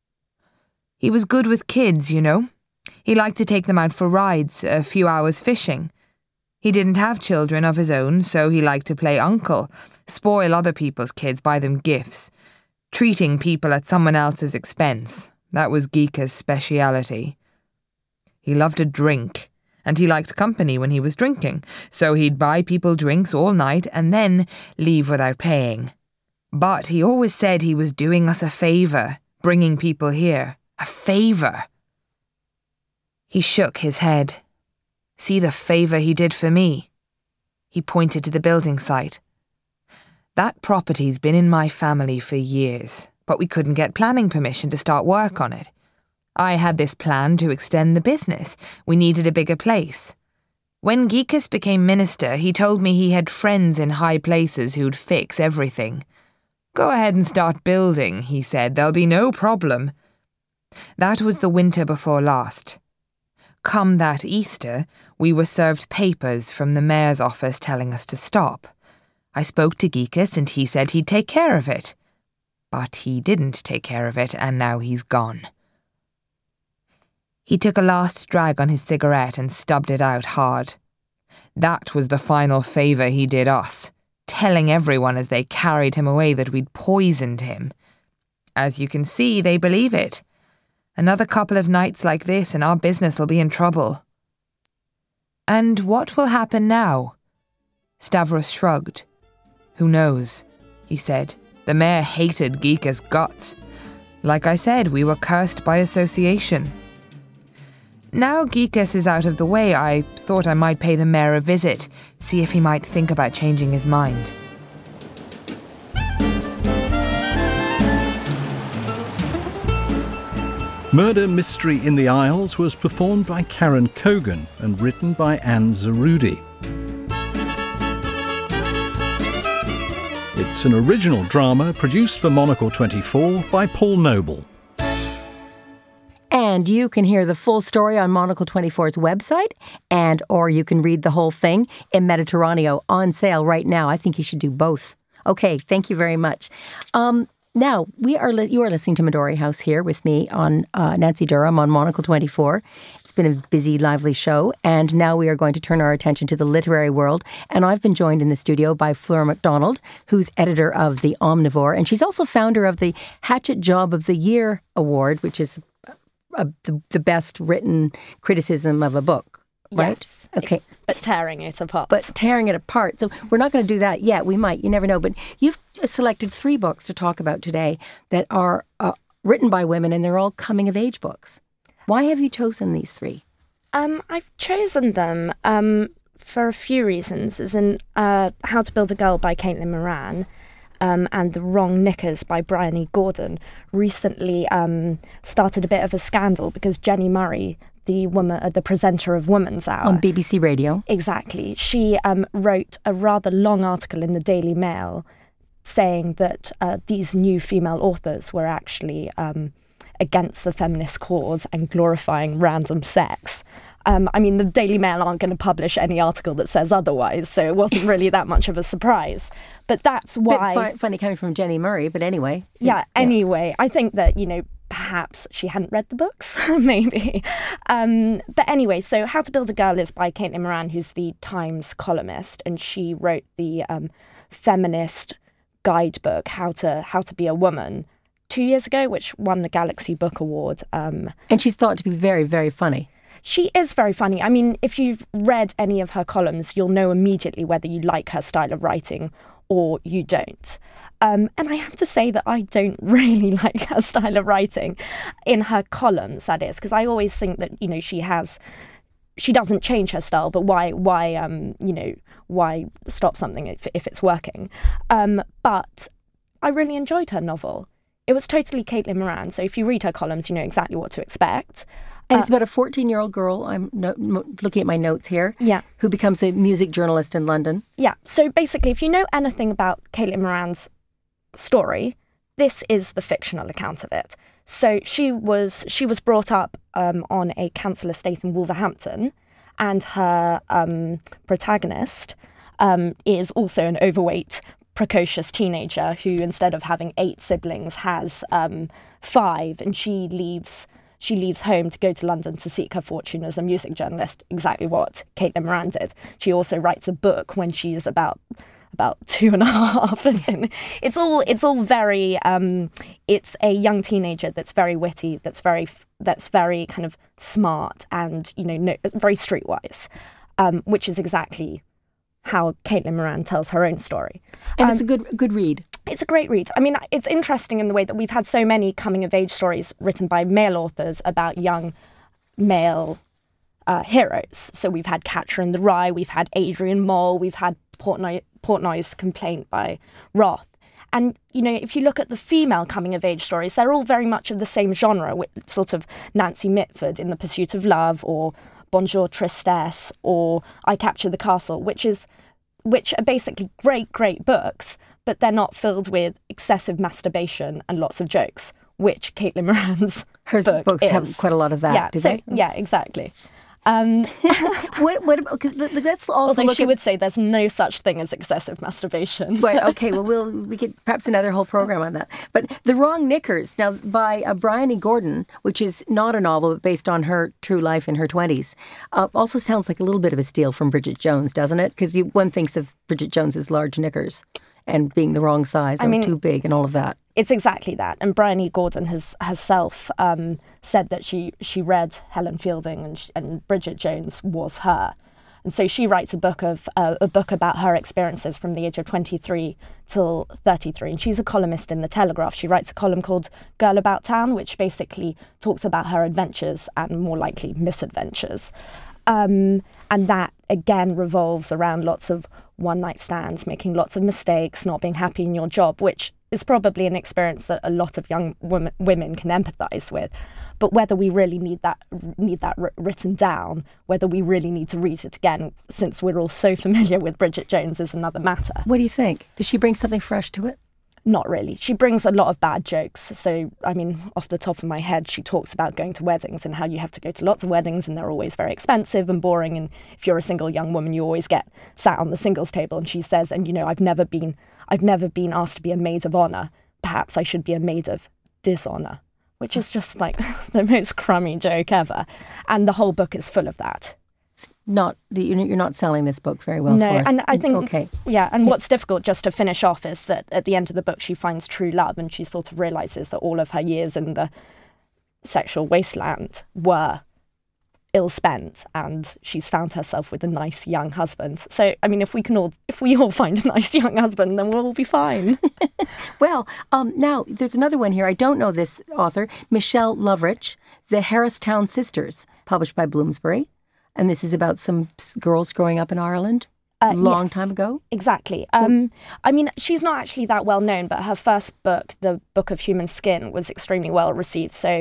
He was good with kids, you know. He liked to take them out for rides, a few hours fishing. He didn't have children of his own, so he liked to play uncle, spoil other people's kids, buy them gifts. Treating people at someone else's expense. That was Gekas' speciality. He loved a drink, and he liked company when he was drinking, so he'd buy people drinks all night and then leave without paying. But he always said he was doing us a favour, bringing people here. A favour. He shook his head. See the favour he did for me. He pointed to the building site. That property's been in my family for years, but we couldn't get planning permission to start work on it. I had this plan to extend the business. We needed a bigger place. When Gekas became minister, he told me he had friends in high places who'd fix everything. Go ahead and start building, he said. There'll be no problem. That was the winter before last. Come that Easter, we were served papers from the mayor's office telling us to stop. I spoke to Gekas and he said he'd take care of it. But he didn't take care of it, and now he's gone. He took a last drag on his cigarette and stubbed it out hard. That was the final favour he did us, telling everyone as they carried him away that we'd poisoned him. As you can see, they believe it. Another couple of nights like this and our business will be in trouble. And what will happen now? Stavros shrugged. Who knows, he said. The mayor hated Gekas' guts. Like I said, we were cursed by association. Now Gekas is out of the way, I thought I might pay the mayor a visit, see if he might think about changing his mind. Murder Mystery in the Isles was performed by Karen Kogan and written by Anne Zarudi. It's an original drama produced for Monocle twenty-four by Paul Noble. And you can hear the full story on Monocle twenty-four's website, and or you can read the whole thing in Mediterraneo, on sale right now. I think you should do both. Okay, thank you very much. Um, now, we are li- you are listening to Midori House here with me on uh, Nancy Durham on Monocle twenty-four. It's been a busy, lively show, and now we are going to turn our attention to the literary world. And I've been joined in the studio by Fleur MacDonald, who's editor of The Omnivore, and she's also founder of the Hatchet Job of the Year Award, which is a, the, the best written criticism of a book, right? Yes. Okay. But tearing it apart. But tearing it apart. So we're not going to do that yet. We might. You never know. But you've selected three books to talk about today that are uh, written by women, and they're all coming-of-age books. Why have you chosen these three? Um, I've chosen them um, for a few reasons, as in uh, How to Build a Girl by Caitlin Moran um, and The Wrong Knickers by Bryony Gordon recently um, started a bit of a scandal because Jenny Murray, the woman, uh, the presenter of Woman's Hour on B B C Radio, exactly, she um, wrote a rather long article in the Daily Mail saying that uh, these new female authors were actually um, against the feminist cause and glorifying random sex. Um, I mean, the Daily Mail aren't going to publish any article that says otherwise, so it wasn't really that much of a surprise. But that's why... Bit fu- funny coming from Jenny Murray, but anyway. Yeah, anyway, I think that, you know, perhaps she hadn't read the books, maybe. Um, but anyway, so How to Build a Girl is by Caitlin Moran, who's the Times columnist, and she wrote the um, feminist guidebook, How to How to Be a Woman, two years ago, which won the Galaxy Book Award. Um, and she's thought to be very, very funny. She is very funny. I mean, if you've read any of her columns, you'll know immediately whether you like her style of writing or you don't. Um, and I have to say that I don't really like her style of writing in her columns, that is, because I always think that, you know, she has, she doesn't change her style, but why, why, um, you know, why stop something if, if it's working? Um, but I really enjoyed her novel. It was totally Caitlin Moran, so if you read her columns, you know exactly what to expect. And it's about a fourteen-year-old girl, I'm no, no, looking at my notes here, yeah, who becomes a music journalist in London. Yeah, so basically, if you know anything about Caitlin Moran's story, this is the fictional account of it. So she was she was brought up um, on a council estate in Wolverhampton, and her um, protagonist um, is also an overweight, precocious teenager who, instead of having eight siblings, has um, five, and she leaves... She leaves home to go to London to seek her fortune as a music journalist, exactly what Caitlin Moran did. She also writes a book when she's about about two and a half. It's all it's all very um, it's a young teenager that's very witty, that's very that's very kind of smart, and you know no, very streetwise, um, which is exactly how Caitlin Moran tells her own story. And um, it's a good good read. It's a great read. I mean, it's interesting in the way that we've had so many coming-of-age stories written by male authors about young male uh, heroes. So we've had Catcher in the Rye, we've had Adrian Mole, we've had Portnoy, Portnoy's Complaint by Roth. And, you know, if you look at the female coming-of-age stories, they're all very much of the same genre, with sort of Nancy Mitford in The Pursuit of Love, or Bonjour Tristesse, or I Capture the Castle, which is which are basically great, great books, but they're not filled with excessive masterbation and lots of jokes, which Caitlin Moran's Her book books is. have quite a lot of that, yeah, do so, they? Yeah, exactly. Um, what, what about, let's also although look she at, would say there's no such thing as excessive masturbation. Right, okay, well, we'll we could perhaps another whole program on that. But The Wrong Knickers, now by uh, Bryony Gordon, which is not a novel but based on her true life in her twenties, uh, also sounds like a little bit of a steal from Bridget Jones, doesn't it? Because one thinks of Bridget Jones as large knickers and being the wrong size, I or mean, too big and all of that. It's exactly that. And Bryony Gordon has herself um, said that she, she read Helen Fielding, and, she, and Bridget Jones was her. And so she writes a book of uh, a book about her experiences from the age of twenty-three till thirty-three. And she's a columnist in The Telegraph. She writes a column called Girl About Town, which basically talks about her adventures and more likely misadventures. Um, and that, again, revolves around lots of one-night stands, making lots of mistakes, not being happy in your job, which is probably an experience that a lot of young women, women can empathise with. But whether we really need that need that r- written down, whether we really need to read it again, since we're all so familiar with Bridget Jones, is another matter. What do you think? Does she bring something fresh to it? Not really. She brings a lot of bad jokes. So, I mean, off the top of my head, she talks about going to weddings and how you have to go to lots of weddings and they're always very expensive and boring. And if you're a single young woman, you always get sat on the singles table. And she says, and, you know, I've never been, I've never been asked to be a maid of honour. Perhaps I should be a maid of dishonour, which is just like the most crummy joke ever. And the whole book is full of that. Not you're not selling this book very well no, for us. and I think okay. yeah, and what's difficult, just to finish off, is that at the end of the book she finds true love, and she sort of realises that all of her years in the sexual wasteland were ill spent, and she's found herself with a nice young husband. So I mean, if we can all if we all find a nice young husband, then we'll all be fine. Well, um, now there's another one here. I don't know this author, Michelle Lovrich, The Harristown Sisters, published by Bloomsbury. And this is about some girls growing up in Ireland a uh, long yes, time ago? Exactly. So, um, I mean, she's not actually that well known, but her first book, The Book of Human Skin, was extremely well received. So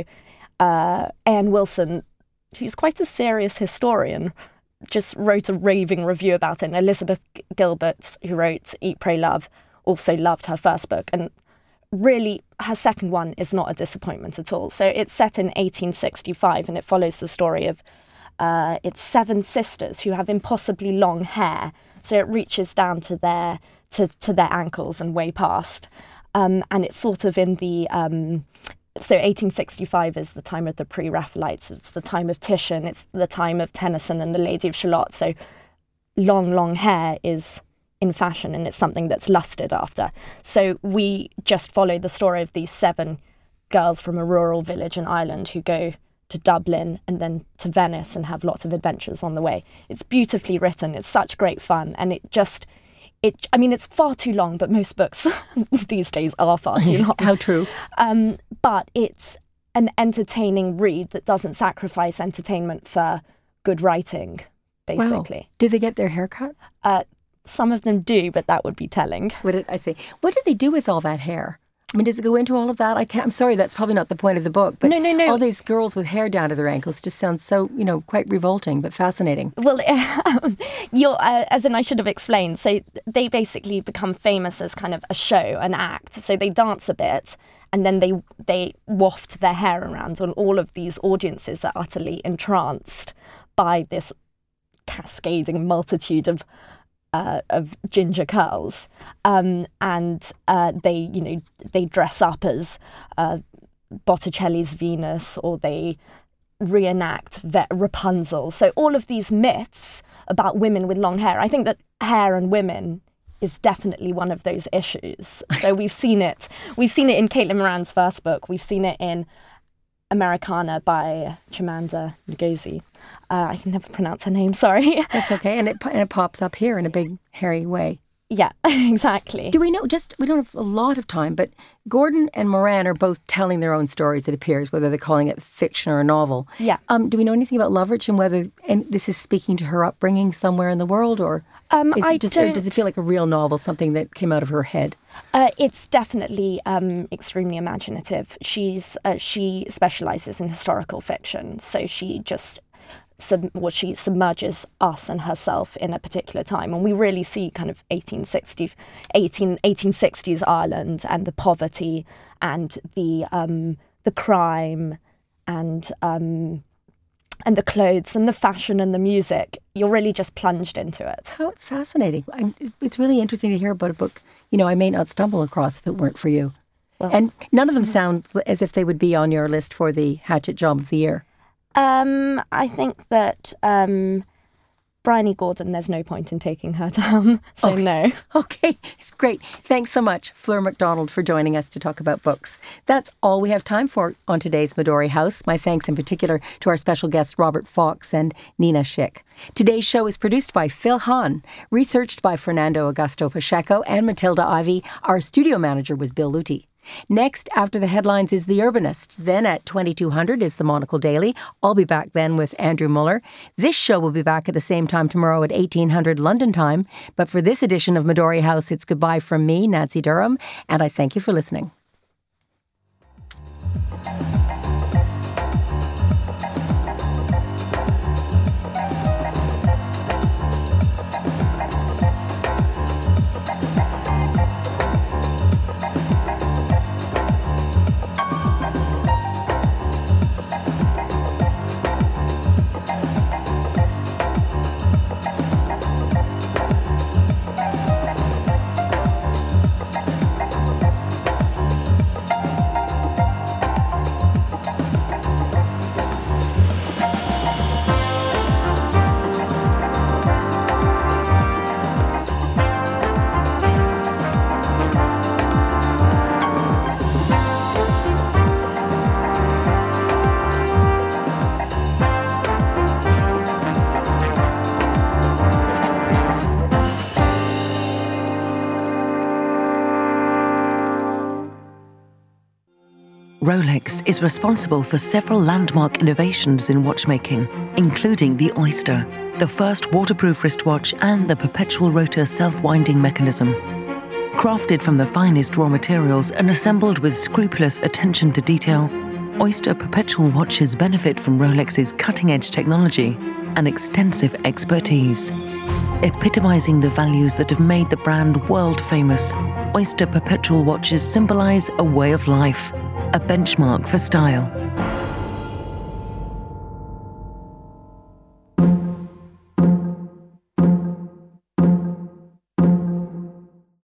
uh, Anne Wilson, who's quite a serious historian, just wrote a raving review about it. And Elizabeth Gilbert, who wrote Eat, Pray, Love, also loved her first book. And really, her second one is not a disappointment at all. So it's set in eighteen sixty-five, and it follows the story of uh, it's seven sisters who have impossibly long hair, so it reaches down to their to, to their ankles and way past. Um, and it's sort of in the um, so eighteen sixty-five is the time of the Pre-Raphaelites. It's the time of Titian. It's the time of Tennyson and the Lady of Shalott. So long, long hair is in fashion, and it's something that's lusted after. So we just follow the story of these seven girls from a rural village in Ireland who go to Dublin and then to Venice and have lots of adventures on the way. It's beautifully written. It's such great fun, and it just, it. I mean, it's far too long, but most books these days are far too long. How true. Um, but it's an entertaining read that doesn't sacrifice entertainment for good writing, basically. Wow. Did they get their hair cut? Uh, some of them do, but that would be telling. Would it? I see. What did they do with all that hair? I mean, does it go into all of that? I can't, I'm sorry, that's probably not the point of the book. But no, no, no. All these girls with hair down to their ankles just sounds so, you know, quite revolting, but fascinating. Well, you're, uh, as in I should have explained, so they basically become famous as kind of a show, an act. So they dance a bit, and then they they waft their hair around, and all of these audiences are utterly entranced by this cascading multitude of Uh, of ginger curls, um, and uh, they, you know, they dress up as uh, Botticelli's Venus, or they reenact Ve- Rapunzel. So all of these myths about women with long hair. I think that hair and women is definitely one of those issues. So we've seen it. We've seen it in Caitlin Moran's first book. We've seen it in Americana by Chimamanda Ngozi. Uh, I can never pronounce her name, sorry. That's okay, and it and it pops up here in a big, hairy way. Yeah, exactly. Do we know, just, we don't have a lot of time, but Gordon and Moran are both telling their own stories, it appears, whether they're calling it fiction or a novel. Yeah. Um, do we know anything about Loveridge and whether and this is speaking to her upbringing somewhere in the world, or, um, is I it just, don't... or does it feel like a real novel, something that came out of her head? Uh, it's definitely um, extremely imaginative. She's uh, she specialises in historical fiction, so she just sub- well, she submerges us and herself in a particular time, and we really see kind of eighteen sixty, eighteen, eighteen sixties Ireland and the poverty and the um, the crime and um, and the clothes and the fashion and the music. You're really just plunged into it. How fascinating. I, it's really interesting to hear about a book, you know, I may not stumble across if it weren't for you. Well, and none of them sound as if they would be on your list for the Hatchet Job of the Year. Um, I think that um, Bryony Gordon, there's no point in taking her down, so okay. no. Okay, it's great. Thanks so much, Fleur MacDonald, for joining us to talk about books. That's all we have time for on today's Midori House. My thanks in particular to our special guests, Robert Fox and Nina Schick. Today's show is produced by Phil Hahn, researched by Fernando Augusto Pacheco and Matilda Ivy. Our studio manager was Bill Luty. Next, after the headlines, is The Urbanist. Then at twenty-two hundred is the Monocle Daily. I'll be back then with Andrew Muller. This show will be back at the same time tomorrow at eighteen hundred London time. But for this edition of Midori House, it's goodbye from me, Nancy Durham, and I thank you for listening. Rolex is responsible for several landmark innovations in watchmaking, including the Oyster, the first waterproof wristwatch, and the perpetual rotor self-winding mechanism. Crafted from the finest raw materials and assembled with scrupulous attention to detail, Oyster perpetual watches benefit from Rolex's cutting-edge technology and extensive expertise. Epitomizing the values that have made the brand world-famous, Oyster perpetual watches symbolize a way of life, a benchmark for style.